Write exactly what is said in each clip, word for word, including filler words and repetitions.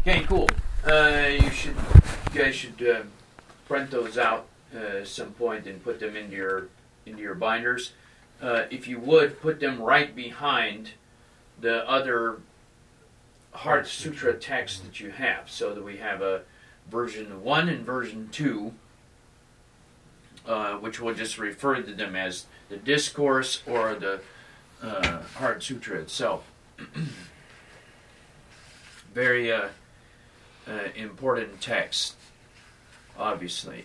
Okay, cool. Uh, you should, you guys should uh, print those out uh, at some point and put them into your into your binders. Uh, if you would, put them right behind the other Heart Sutra text that you have, so that we have a version one and version two, uh, which will just refer to them as the discourse or the uh, Heart Sutra itself. Very uh, uh, important text, obviously.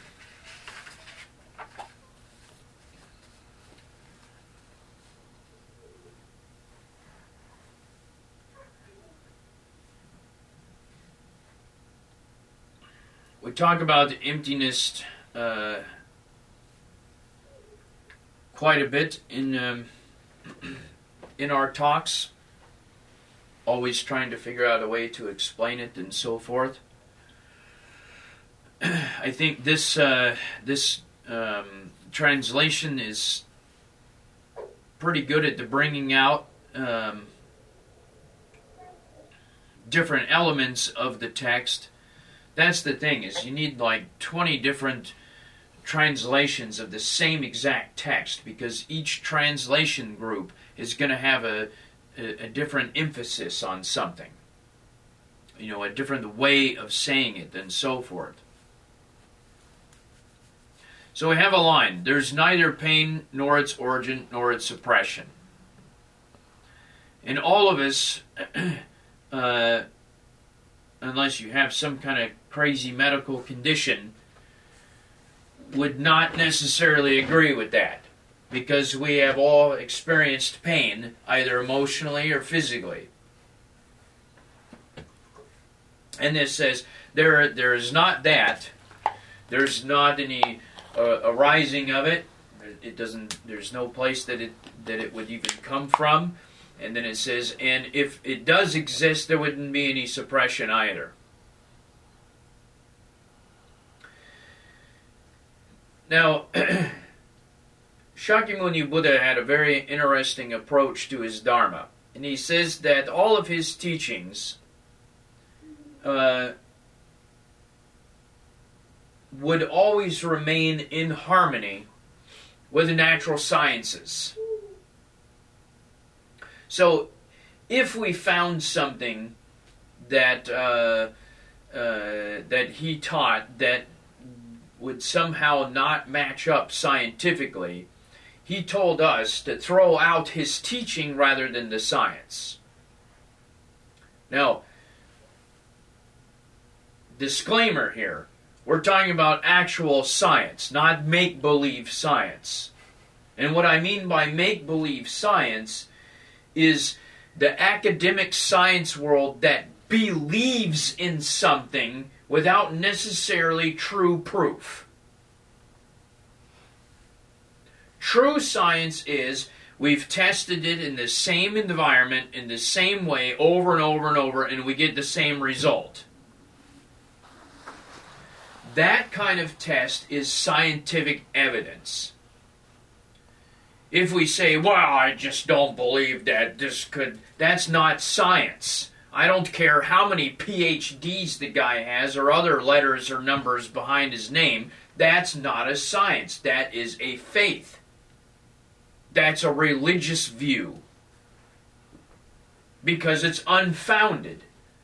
We talk about emptiness uh, quite a bit in um, in our talks, always trying to figure out a way to explain it and so forth. I think this uh, this um, translation is pretty good at the bringing out um, different elements of the text. That's the thing, is you need like twenty different translations of the same exact text, because each translation group is going to have a, a, a different emphasis on something. You know, a different way of saying it and so forth. So we have a line: there's neither pain nor its origin nor its suppression. And all of us, uh, unless you have some kind of crazy medical condition, would not necessarily agree with that, because we have all experienced pain, either emotionally or physically. And this says there, there is not that. There's not any uh, arising of it. It doesn't. There's no place that it that it would even come from. And then it says, and if it does exist, there wouldn't be any suppression either. Now, Shakyamuni Buddha had a very interesting approach to his Dharma. And he says that all of his teachings uh, would always remain in harmony with the natural sciences. So, if we found something that uh, uh, that he taught that would somehow not match up scientifically, he told us to throw out his teaching rather than the science. Now, disclaimer here, we're talking about actual science, not make-believe science. And what I mean by make-believe science is the academic science world that believes in something without necessarily true proof. True science is we've tested it in the same environment, in the same way, over and over and over, and we get the same result. That kind of test is scientific evidence. If we say, well, I just don't believe that this could, that's not science. I don't care how many P H Ds the guy has or other letters or numbers behind his name. That's not a science. That is a faith. That's a religious view. Because it's unfounded.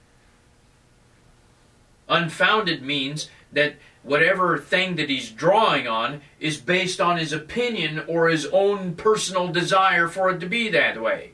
Unfounded means that whatever thing that he's drawing on is based on his opinion or his own personal desire for it to be that way.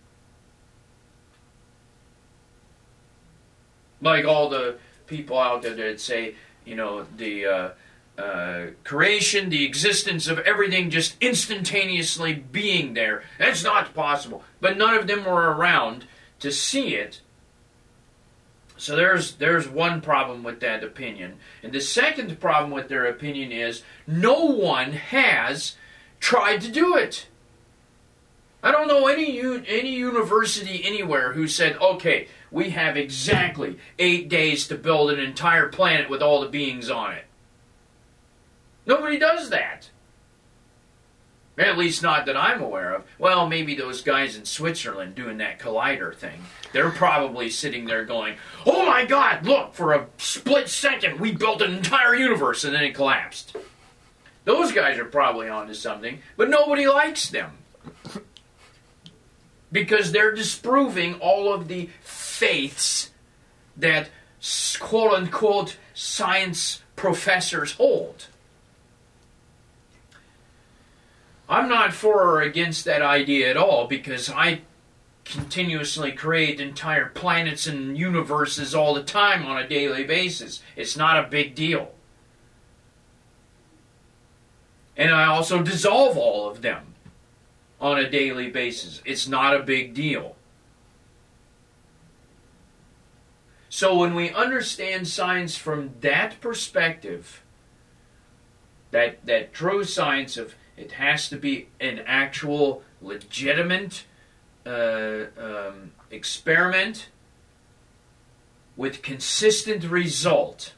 Like all the people out there that say, you know, the uh, uh, creation, the existence of everything just instantaneously being there. That's not possible. But none of them were around to see it. So there's there's one problem with that opinion. And the second problem with their opinion is no one has tried to do it. I don't know any any university anywhere who said, okay, we have exactly eight days to build an entire planet with all the beings on it. Nobody does that. At least not that I'm aware of. Well, maybe those guys in Switzerland doing that collider thing. They're probably sitting there going, oh my God, look, for a split second we built an entire universe and then it collapsed. Those guys are probably onto something, but nobody likes them. Because they're disproving all of the faiths that quote-unquote science professors hold. I'm not for or against that idea at all, because I continuously create entire planets and universes all the time on a daily basis. It's not a big deal. And I also dissolve all of them on a daily basis. It's not a big deal. So when we understand science from that perspective, that, that true science of it has to be an actual, legitimate uh, um, experiment with consistent result.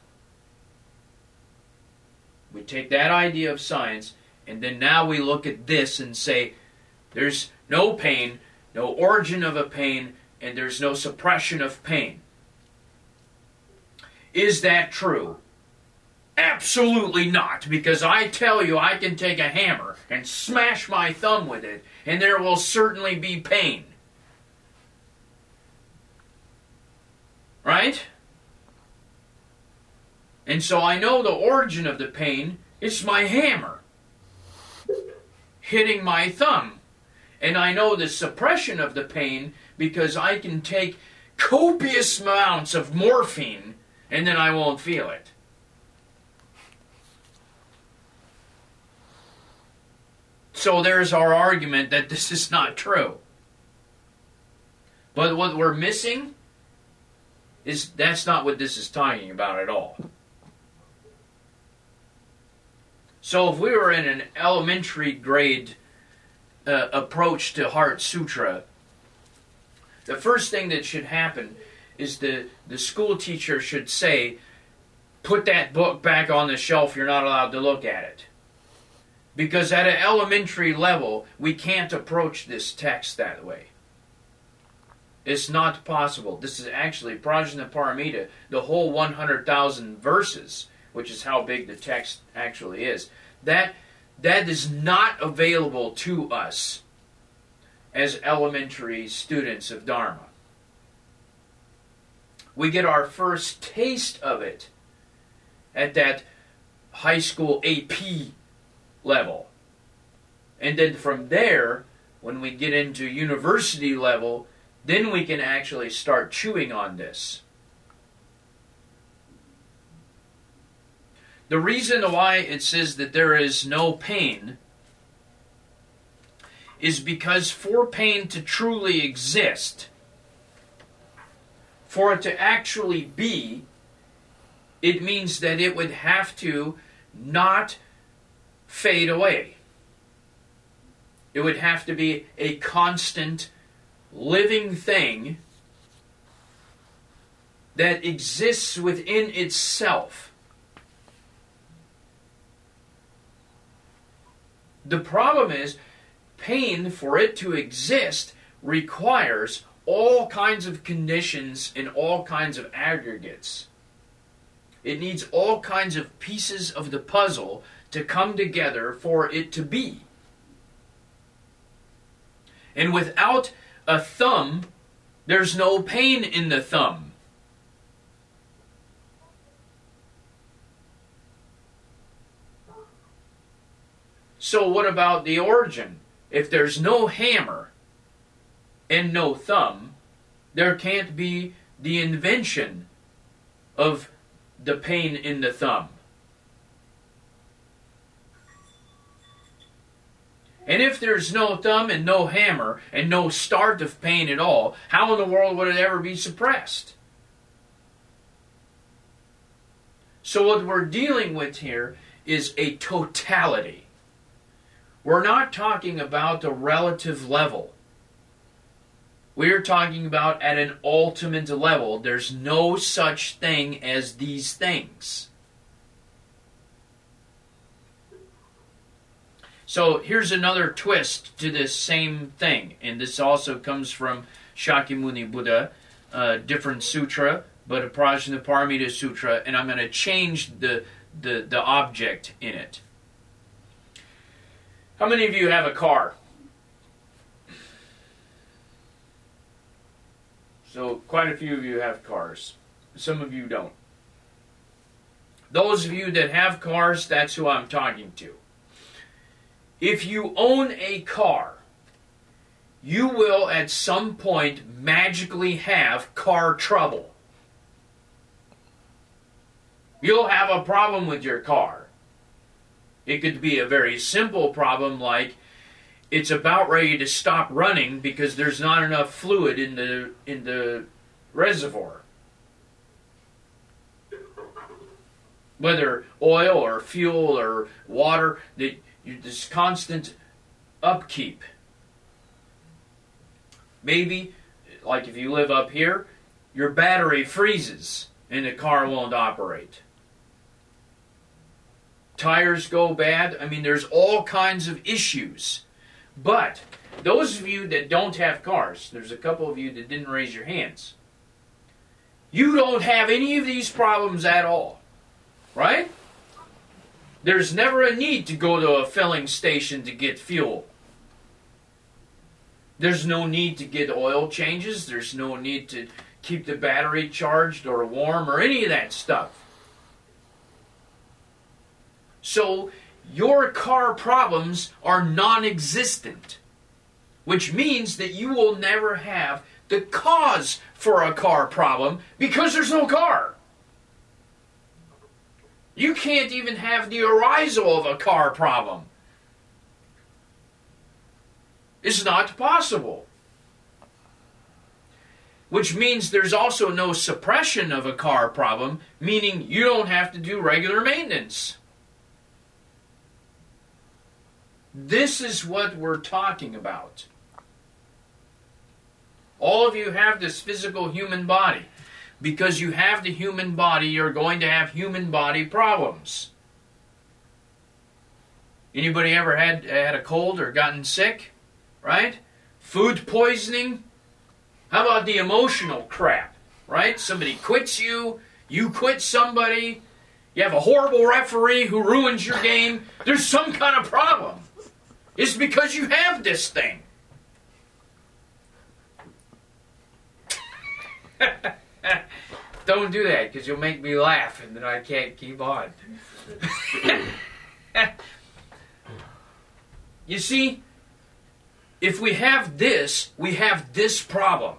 We take that idea of science, and then now we look at this and say, there's no pain, no origin of a pain, and there's no suppression of pain. Is that true? Absolutely not, because I tell you I can take a hammer and smash my thumb with it, and there will certainly be pain. Right? And so I know the origin of the pain is my hammer hitting my thumb. And I know the suppression of the pain because I can take copious amounts of morphine and then I won't feel it. So there's our argument that this is not true. But what we're missing is that's not what this is talking about at all. So if we were in an elementary grade uh, approach to Heart Sutra, the first thing that should happen is the, the school teacher should say, put that book back on the shelf, you're not allowed to look at it. Because at an elementary level, we can't approach this text that way. It's not possible. This is actually Prajnaparamita, the whole one hundred thousand verses, which is how big the text actually is. That, that is not available to us as elementary students of Dharma. We get our first taste of it at that high school A P level. And then from there, when we get into university level, then we can actually start chewing on this. The reason why it says that there is no pain is because for pain to truly exist, for it to actually be, it means that it would have to not fade away. It would have to be a constant, living thing that exists within itself. The problem is, pain, for it to exist, requires all kinds of conditions and all kinds of aggregates. It needs all kinds of pieces of the puzzle to come together for it to be. And without a thumb, there's no pain in the thumb. So what about the origin? If there's no hammer and no thumb, there can't be the invention of the pain in the thumb. And if there's no thumb and no hammer and no start of pain at all, how in the world would it ever be suppressed? So what we're dealing with here is a totality. We're not talking about a relative level. We're talking about at an ultimate level. There's no such thing as these things. So here's another twist to this same thing, and this also comes from Shakyamuni Buddha, a different sutra, but a Prajnaparamita Sutra, and I'm going to change the, the, the object in it. How many of you have a car? So quite a few of you have cars. Some of you don't. Those of you that have cars, that's who I'm talking to. If you own a car, you will at some point magically have car trouble. You'll have a problem with your car. It could be a very simple problem like it's about ready to stop running because there's not enough fluid in the in the reservoir. Whether oil or fuel or water, this constant upkeep. Maybe, like if you live up here, your battery freezes and the car won't operate. Tires go bad. I mean, there's all kinds of issues. But those of you that don't have cars, there's a couple of you that didn't raise your hands. You don't have any of these problems at all. Right? There's never a need to go to a filling station to get fuel. There's no need to get oil changes. There's no need to keep the battery charged or warm or any of that stuff. So your car problems are non-existent, which means that you will never have the cause for a car problem because there's no car. You can't even have the arisal of a car problem. It's not possible. Which means there's also no suppression of a car problem, meaning you don't have to do regular maintenance. This is what we're talking about. All of you have this physical human body. Because you have the human body, you're going to have human body problems. Anybody ever had, had a cold or gotten sick? Right? Food poisoning? How about the emotional crap? Right? Somebody quits you, you quit somebody, you have a horrible referee who ruins your game. There's some kind of problem. It's because you have this thing. Don't do that, because you'll make me laugh, and then I can't keep on. You see, if we have this, we have this problem.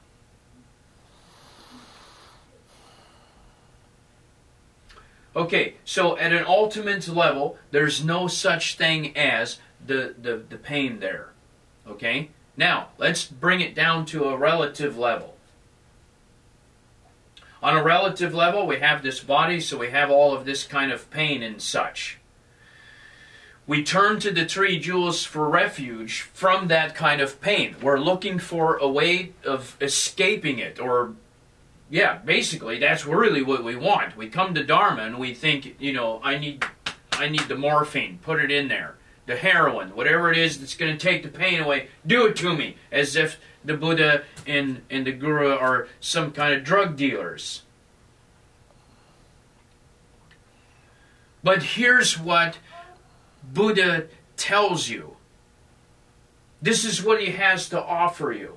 Okay, so at an ultimate level, there's no such thing as the, the, the pain there. Okay? Now, let's bring it down to a relative level. On a relative level, we have this body, so we have all of this kind of pain and such. We turn to the three jewels for refuge from that kind of pain. We're looking for a way of escaping it, or, yeah, basically, that's really what we want. We come to Dharma and we think, you know, I need, I need the morphine, put it in there. The heroin, whatever it is that's going to take the pain away, do it to me, as if the Buddha and, and the Guru are some kind of drug dealers. But here's what Buddha tells you. This is what he has to offer you.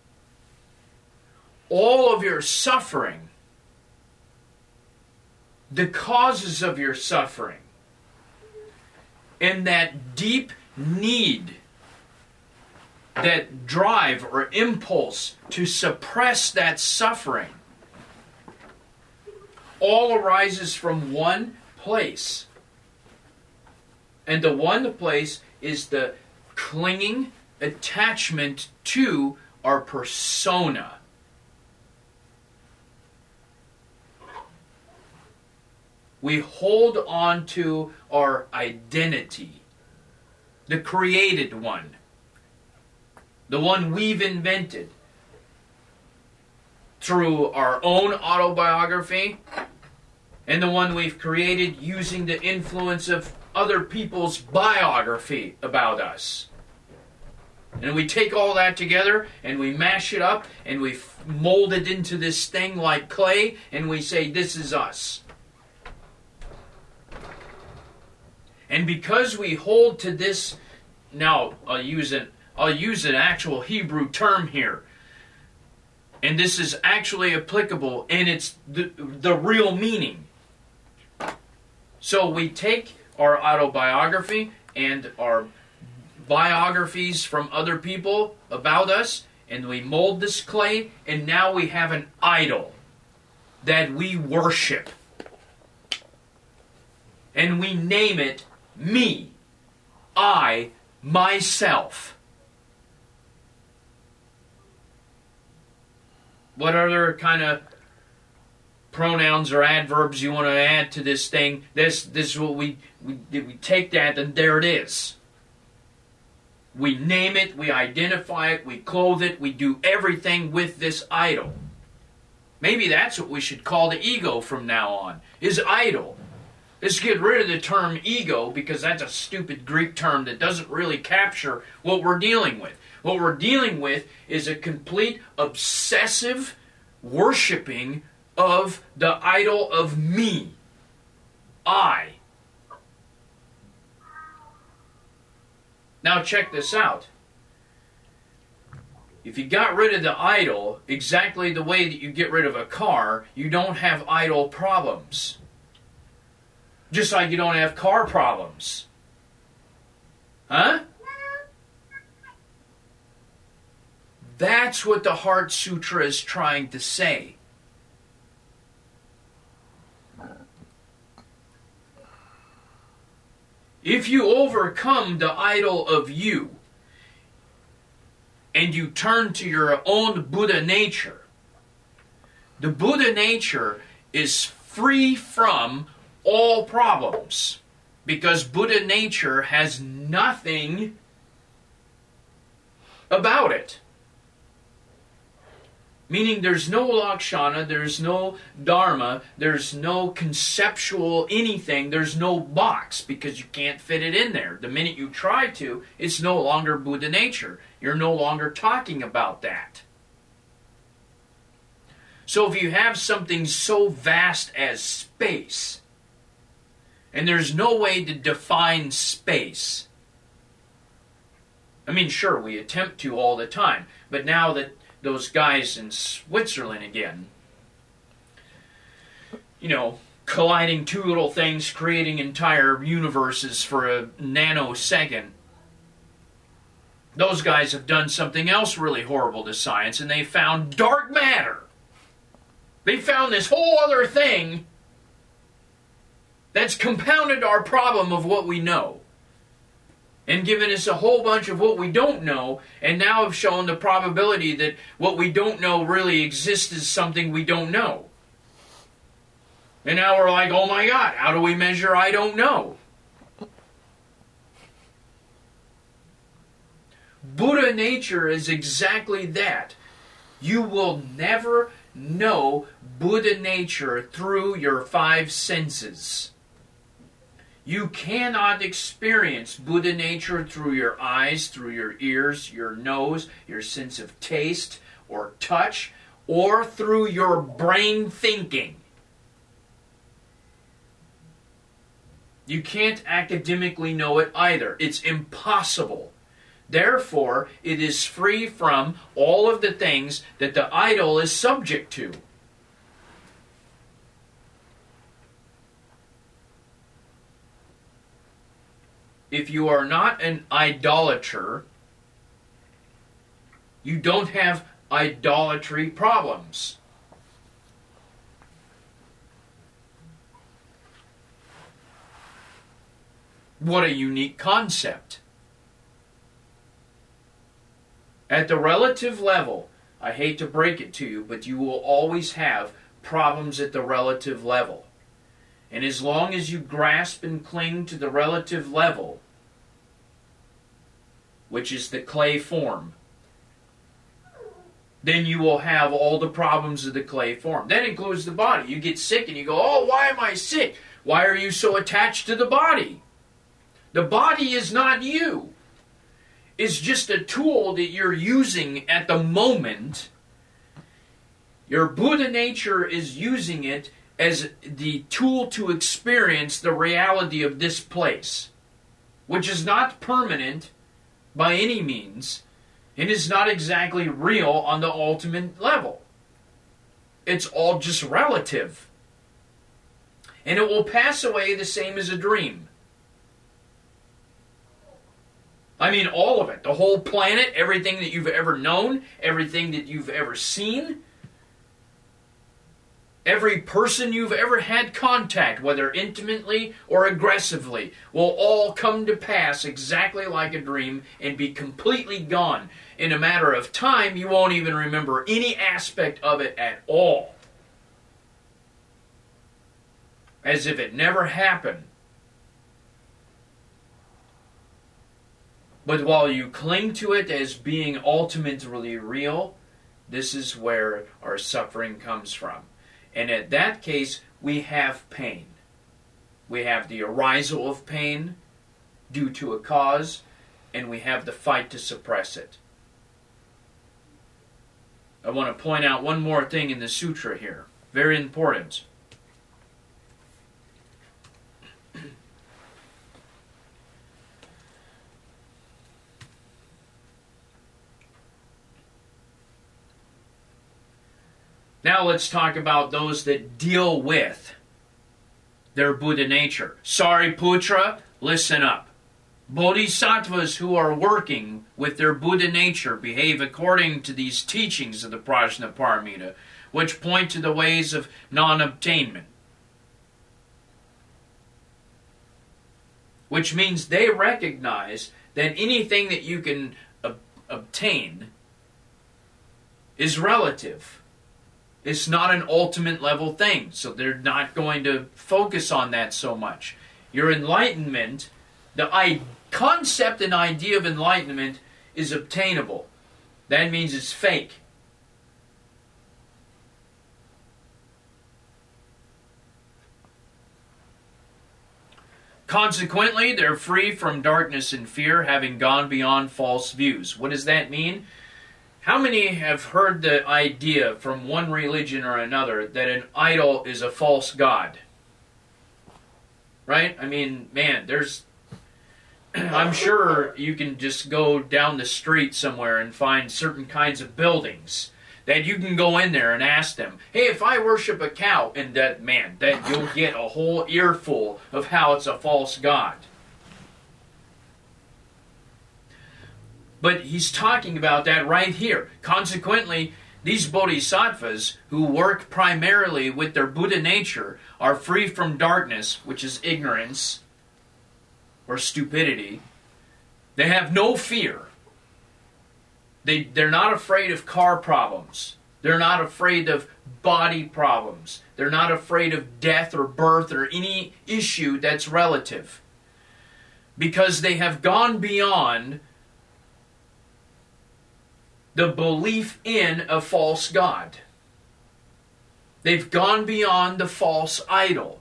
All of your suffering, the causes of your suffering, and that deep need, that drive or impulse to suppress that suffering, all arises from one place. And the one place is the clinging attachment to our persona. We hold on to our identity, the created one, the one we've invented through our own autobiography, and the one we've created using the influence of other people's biography about us. And we take all that together and we mash it up and we mold it into this thing like clay and we say, this is us. And because we hold to this, now I'll use an, I'll use an actual Hebrew term here. And this is actually applicable and it's the, the real meaning. So we take our autobiography and our biographies from other people about us, and we mold this clay, and now we have an idol that we worship. And we name it me, I, myself. What other kind of pronouns or adverbs you want to add to this thing? This, this is what we, we, we take that, and there it is. We name it, we identify it, we clothe it, we do everything with this idol. Maybe that's what we should call the ego from now on, is idol. Let's get rid of the term ego because that's a stupid Greek term that doesn't really capture what we're dealing with. What we're dealing with is a complete obsessive worshiping of the idol of me, I. Now check this out. If you got rid of the idol exactly the way that you get rid of a car, you don't have idol problems. Just like you don't have car problems. Huh? That's what the Heart Sutra is trying to say. If you overcome the idol of you, and you turn to your own Buddha nature, the Buddha nature is free from all problems, because Buddha nature has nothing about it. Meaning there's no Lakshana, there's no Dharma, there's no conceptual anything, there's no box because you can't fit it in there. The minute you try to, it's no longer Buddha nature. You're no longer talking about that. So if you have something so vast as space, and there's no way to define space, I mean, sure, we attempt to all the time, but now that those guys in Switzerland again, you know, colliding two little things, creating entire universes for a nanosecond. Those guys have done something else really horrible to science, and they found dark matter. They found this whole other thing that's compounded our problem of what we know, and given us a whole bunch of what we don't know, and now have shown the probability that what we don't know really exists as something we don't know. And now we're like, oh my God, how do we measure I don't know? Buddha nature is exactly that. You will never know Buddha nature through your five senses. You cannot experience Buddha nature through your eyes, through your ears, your nose, your sense of taste or touch, or through your brain thinking. You can't academically know it either. It's impossible. Therefore, it is free from all of the things that the idol is subject to. If you are not an idolater, you don't have idolatry problems. What a unique concept. At the relative level, I hate to break it to you, but you will always have problems at the relative level. And as long as you grasp and cling to the relative level, which is the clay form, then you will have all the problems of the clay form. That includes the body. You get sick and you go, oh, why am I sick? Why are you so attached to the body? The body is not you. It's just a tool that you're using at the moment. Your Buddha nature is using it as the tool to experience the reality of this place, which is not permanent by any means, and is not exactly real on the ultimate level. It's all just relative. And it will pass away the same as a dream. I mean, all of it. The whole planet, everything that you've ever known, everything that you've ever seen, every person you've ever had contact, whether intimately or aggressively, will all come to pass exactly like a dream and be completely gone. In a matter of time, you won't even remember any aspect of it at all. As if it never happened. But while you cling to it as being ultimately real, this is where our suffering comes from. And in that case, we have pain. We have the arisal of pain due to a cause, and we have the fight to suppress it. I want to point out one more thing in the sutra here. Very important. Now let's talk about those that deal with their Buddha nature. Sariputra, listen up. Bodhisattvas who are working with their Buddha nature behave according to these teachings of the Prajnaparamita, which point to the ways of non-obtainment. Which means they recognize that anything that you can ob- obtain is relative. It's not an ultimate level thing, so they're not going to focus on that so much. Your enlightenment, the I- concept and idea of enlightenment is obtainable. That means it's fake. Consequently, they're free from darkness and fear, having gone beyond false views. What does that mean? How many have heard the idea from one religion or another that an idol is a false god? Right? I mean, man, there's... I'm sure you can just go down the street somewhere and find certain kinds of buildings that you can go in there and ask them, hey, if I worship a cow, and that, man, that you'll get a whole earful of how it's a false god. But he's talking about that right here. Consequently, these bodhisattvas who work primarily with their Buddha nature are free from darkness, which is ignorance or stupidity. They have no fear. They, they're not afraid of car problems. They're not afraid of body problems. They're not afraid of death or birth or any issue that's relative. Because they have gone beyond the belief in a false god. They've gone beyond the false idol.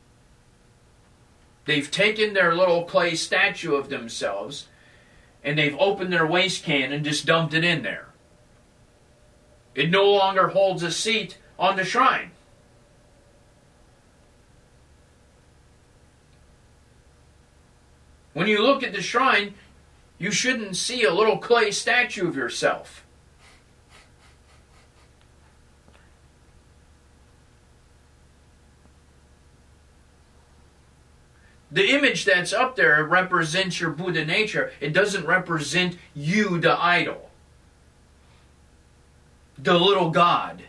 They've taken their little clay statue of themselves and they've opened their waste can and just dumped it in there. It no longer holds a seat on the shrine. When you look at the shrine, you shouldn't see a little clay statue of yourself. The image that's up there represents your Buddha nature. It doesn't represent you, the idol. The little god.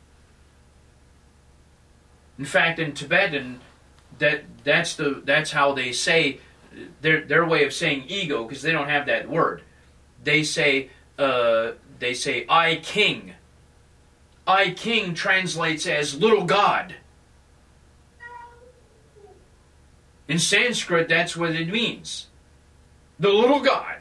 In fact, in Tibetan, that that's the that's how they say their their way of saying ego, because they don't have that word. They say uh, they say I king. I king translates as little god. In Sanskrit, that's what it means. The little god.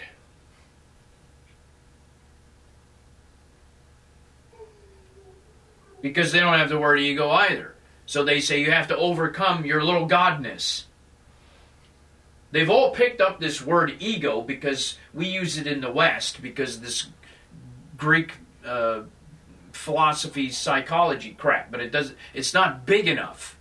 Because they don't have the word ego either. So they say you have to overcome your little godness. They've all picked up this word ego because we use it in the West, because this Greek uh, philosophy, psychology crap, but it doesn't. It's not big enough.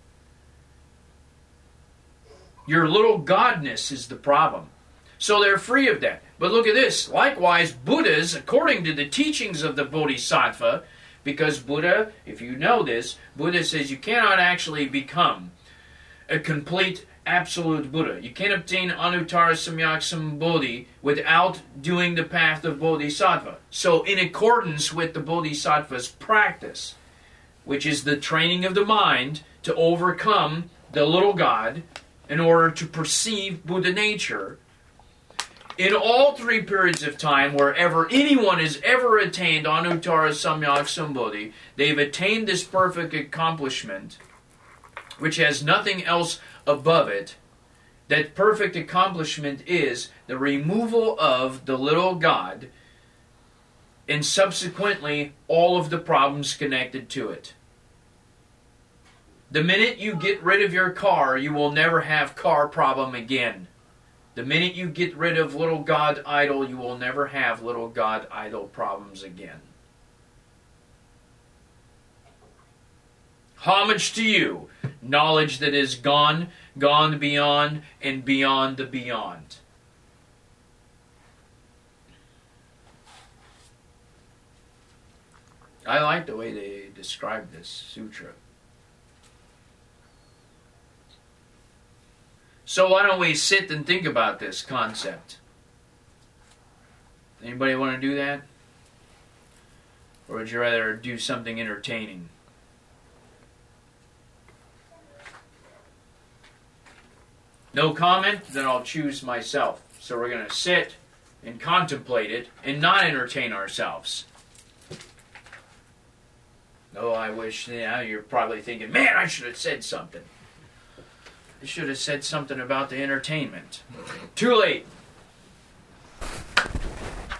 Your little godness is the problem. So they're free of that. But look at this. Likewise, Buddhas, according to the teachings of the Bodhisattva, because Buddha, if you know this, Buddha says you cannot actually become a complete absolute Buddha. You can't obtain Anuttara Samyak Sambodhi without doing the path of Bodhisattva. So in accordance with the Bodhisattva's practice, which is the training of the mind to overcome the little God in order to perceive Buddha nature, in all three periods of time, wherever anyone has ever attained Anuttara Samyak Sambodhi, they've attained this perfect accomplishment, which has nothing else above it. That perfect accomplishment is the removal of the little God and subsequently all of the problems connected to it. The minute you get rid of your car, you will never have car problem again. The minute you get rid of little God idol, you will never have little God idol problems again. Homage to you, knowledge that is gone, gone beyond, and beyond the beyond. I like the way they describe this sutra. So why don't we sit and think about this concept? Anybody want to do that? Or would you rather do something entertaining? No comment? Then I'll choose myself. So we're going to sit and contemplate it and not entertain ourselves. Oh, I wish, now you're probably thinking, man, I should have said something. I should have said something about the entertainment. Too late.